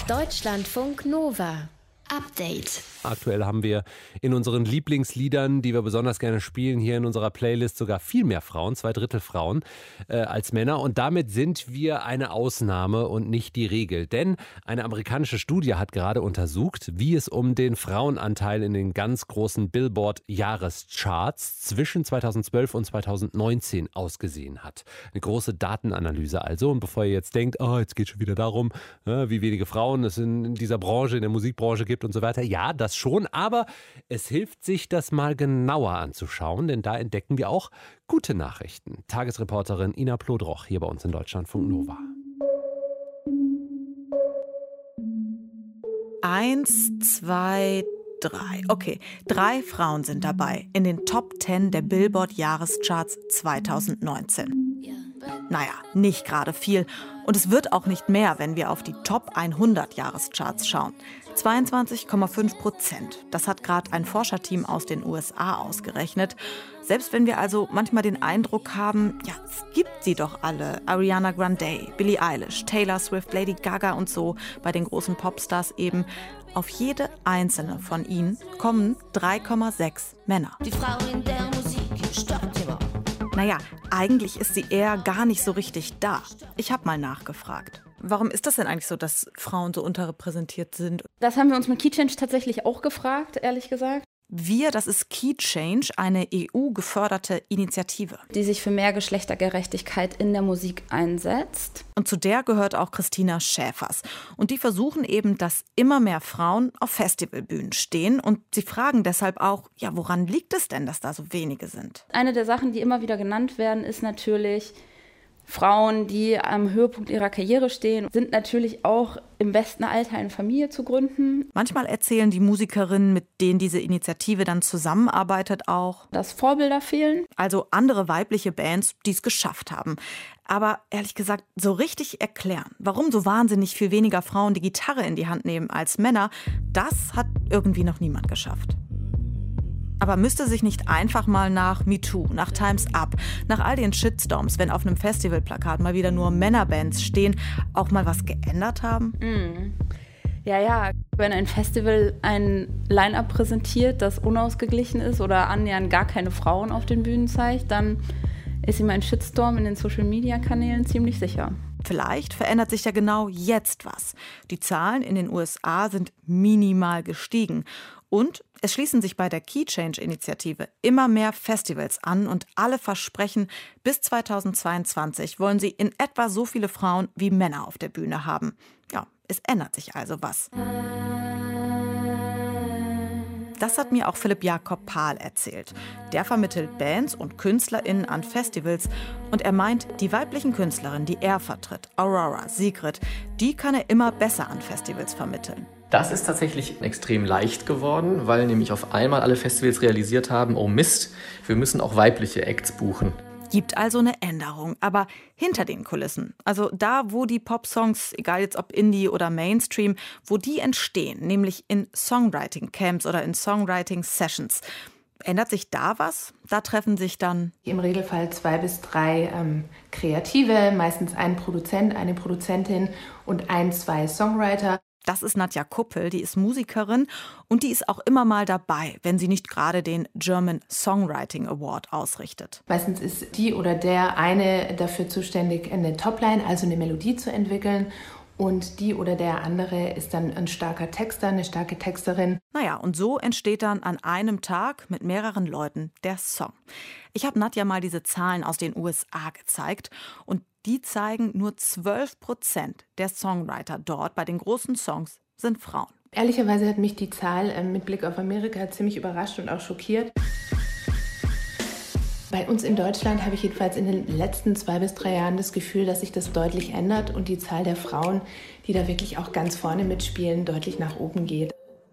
Deutschlandfunk Nova. Update. Aktuell haben wir in unseren Lieblingsliedern, die wir besonders gerne spielen, hier in unserer Playlist sogar viel mehr Frauen, 2/3 Frauen als Männer. Und damit sind wir eine Ausnahme und nicht die Regel. Denn eine amerikanische Studie hat gerade untersucht, wie es um den Frauenanteil in den ganz großen Billboard-Jahrescharts zwischen 2012 und 2019 ausgesehen hat. Eine große Datenanalyse also. Und bevor ihr jetzt denkt, jetzt geht schon wieder darum, wie wenige Frauen es in dieser Branche, in der Musikbranche gibt und so weiter. Ja, das schon, aber es hilft sich, das mal genauer anzuschauen, denn da entdecken wir auch gute Nachrichten. Tagesreporterin Ina Plodroch hier bei uns in Deutschlandfunk Nova. 1, 2, 3. Okay, 3 Frauen sind dabei in den Top 10 der Billboard-Jahrescharts 2019. Naja, nicht gerade viel. Und es wird auch nicht mehr, wenn wir auf die Top 100 Jahrescharts schauen. 22,5%. Das hat gerade ein Forscherteam aus den USA ausgerechnet. Selbst wenn wir also manchmal den Eindruck haben, ja, es gibt sie doch alle. Ariana Grande, Billie Eilish, Taylor Swift, Lady Gaga und so, bei den großen Popstars eben. Auf jede einzelne von ihnen kommen 3,6 Männer. Die Frau in der Musik stoppt immer. Naja, eigentlich ist sie eher gar nicht so richtig da. Ich habe mal nachgefragt. Warum ist das denn eigentlich so, dass Frauen so unterrepräsentiert sind? Das haben wir uns mit Key Change tatsächlich auch gefragt, ehrlich gesagt. Wir, das ist Key Change, eine EU-geförderte Initiative, Die sich für mehr Geschlechtergerechtigkeit in der Musik einsetzt. Und zu der gehört auch Christina Schäfers. Und die versuchen eben, dass immer mehr Frauen auf Festivalbühnen stehen. Und sie fragen deshalb auch, ja, woran liegt es denn, dass da so wenige sind? Eine der Sachen, die immer wieder genannt werden, ist natürlich, Frauen, die am Höhepunkt ihrer Karriere stehen, sind natürlich auch im besten Alter eine Familie zu gründen. Manchmal erzählen die Musikerinnen, mit denen diese Initiative dann zusammenarbeitet, auch, Dass Vorbilder fehlen. also andere weibliche Bands, die es geschafft haben. Aber ehrlich gesagt, so richtig erklären, warum so wahnsinnig viel weniger Frauen die Gitarre in die Hand nehmen als Männer, das hat irgendwie noch niemand geschafft. Aber müsste sich nicht einfach mal nach MeToo, nach Time's Up, nach all den Shitstorms, wenn auf einem Festivalplakat mal wieder nur Männerbands stehen, auch mal was geändert haben? Ja. Wenn ein Festival ein Line-Up präsentiert, das unausgeglichen ist oder annähernd gar keine Frauen auf den Bühnen zeigt, dann ist ihm ein Shitstorm in den Social-Media-Kanälen ziemlich sicher. Vielleicht verändert sich ja genau jetzt was. Die Zahlen in den USA sind minimal gestiegen. Und es schließen sich bei der Key Change-Initiative immer mehr Festivals an und alle versprechen, bis 2022 wollen sie in etwa so viele Frauen wie Männer auf der Bühne haben. Ja, es ändert sich also was. Das hat mir auch Philipp Jakob Pahl erzählt. Der vermittelt Bands und KünstlerInnen an Festivals und er meint, die weiblichen Künstlerinnen, die er vertritt, Aurora, Sigrid, die kann er immer besser an Festivals vermitteln. Das ist tatsächlich extrem leicht geworden, weil nämlich auf einmal alle Festivals realisiert haben, oh Mist, wir müssen auch weibliche Acts buchen. Gibt also eine Änderung, aber hinter den Kulissen, also da, wo die Popsongs, egal jetzt ob Indie oder Mainstream, wo die entstehen, nämlich in Songwriting-Camps oder in Songwriting-Sessions. Ändert sich da was? Da treffen sich dann im Regelfall 2 bis 3 Kreative, meistens ein Produzent, eine Produzentin und 1, 2 Songwriter. Das ist Nadja Kuppel, die ist Musikerin und die ist auch immer mal dabei, wenn sie nicht gerade den German Songwriting Award ausrichtet. Meistens ist die oder der eine dafür zuständig, eine Topline, also eine Melodie zu entwickeln. Und die oder der andere ist dann ein starker Texter, eine starke Texterin. Naja, und so entsteht dann an einem Tag mit mehreren Leuten der Song. Ich habe Nadja mal diese Zahlen aus den USA gezeigt und die zeigen, nur 12% der Songwriter dort bei den großen Songs sind Frauen. Ehrlicherweise hat mich die Zahl mit Blick auf Amerika ziemlich überrascht und auch schockiert. Bei uns in Deutschland habe ich jedenfalls in den letzten 2 bis 3 Jahren das Gefühl, dass sich das deutlich ändert und die Zahl der Frauen, die da wirklich auch ganz vorne mitspielen, deutlich nach oben geht.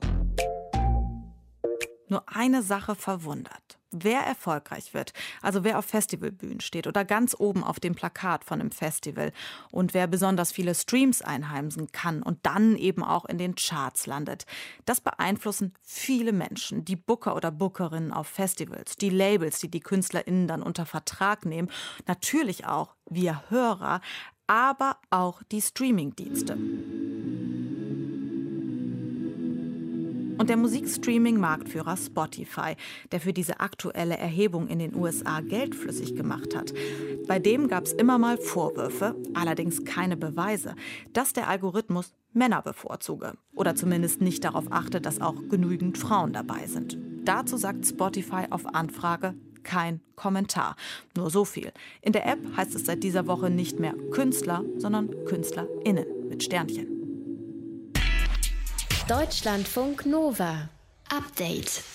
Nur eine Sache verwundert. Wer erfolgreich wird, also wer auf Festivalbühnen steht oder ganz oben auf dem Plakat von einem Festival und wer besonders viele Streams einheimsen kann und dann eben auch in den Charts landet, das beeinflussen viele Menschen, die Booker oder Bookerinnen auf Festivals, die Labels, die die KünstlerInnen dann unter Vertrag nehmen, natürlich auch wir Hörer, aber auch die Streamingdienste. Und der Musikstreaming-Marktführer Spotify, der für diese aktuelle Erhebung in den USA Geld flüssig gemacht hat. Bei dem gab es immer mal Vorwürfe, allerdings keine Beweise, dass der Algorithmus Männer bevorzuge. Oder zumindest nicht darauf achte, dass auch genügend Frauen dabei sind. Dazu sagt Spotify auf Anfrage kein Kommentar. Nur so viel. In der App heißt es seit dieser Woche nicht mehr Künstler, sondern KünstlerInnen mit Sternchen. Deutschlandfunk Nova. Update.